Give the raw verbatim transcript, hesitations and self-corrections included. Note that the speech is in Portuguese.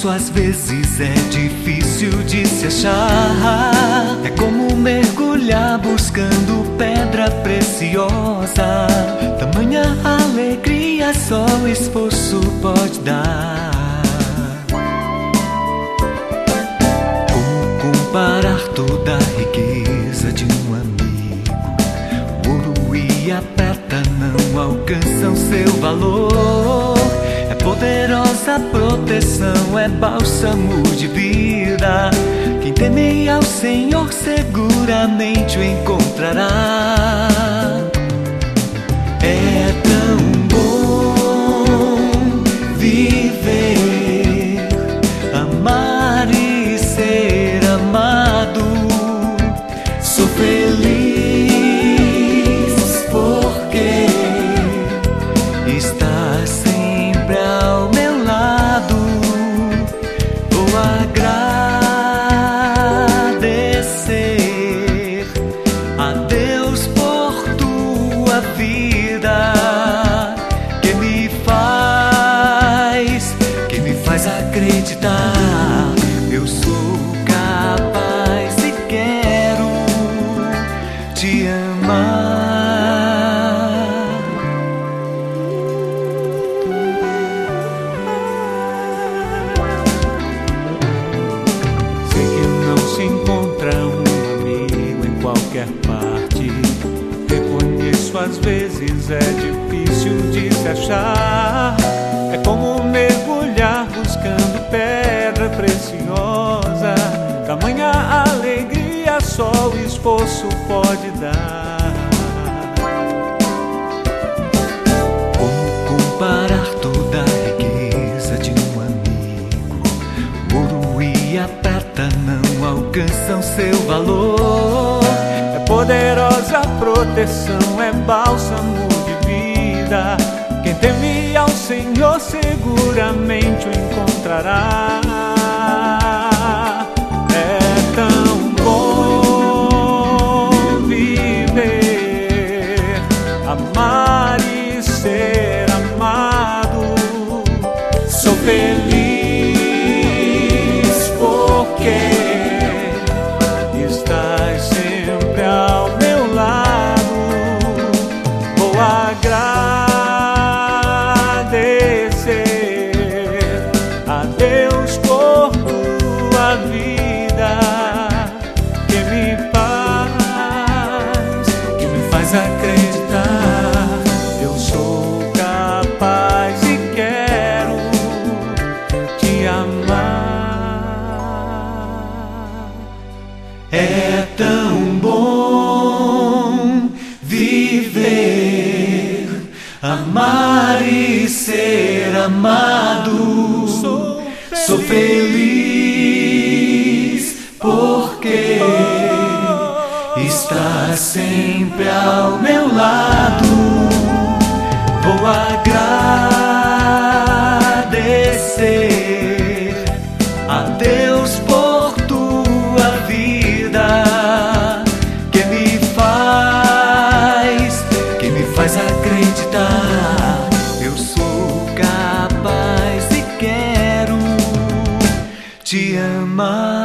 às vezes é difícil de se achar. É como mergulhar buscando pedra preciosa. Tamanha alegria só o esforço pode dar. Como comparar toda a riqueza de um amigo? O ouro e a prata não alcançam seu valor. É poderosa proteção, é bálsamo de vida. Quem teme ao Senhor seguramente o encontrará. É tão bom viver, amar e ser amado. Sou feliz porque está sempre ao meu lado. Vou agradecer a Deus por tua vida, que me faz, que me faz acreditar. Eu sou capaz e quero te amar. Sei que não se encontra um amigo em qualquer parte. Reconheço, às vezes é difícil de se achar. É como mergulhar buscando pedra preciosa. Tamanha alegria só o esforço pode dar. Como comparar toda a riqueza de um amigo? O ouro e a prata não alcançam seu valor. É poderosa a proteção, é bálsamo de vida. Quem teme ao Senhor seguramente o encontrará. É tão bom viver, amar e ser amado. Sou feliz porque estás sempre ao meu lado. Vou agradecer a Deus por tua vida, que me faz, que me faz acreditar. Eu sou capaz e quero te amar. É tão bom viver, amar e ser amado. Sou feliz, sou feliz porque está sempre ao meu lado. Vou agradecer a Deus por tua vida, que me faz, que me faz acreditar. Eu sou capaz e quero te amar.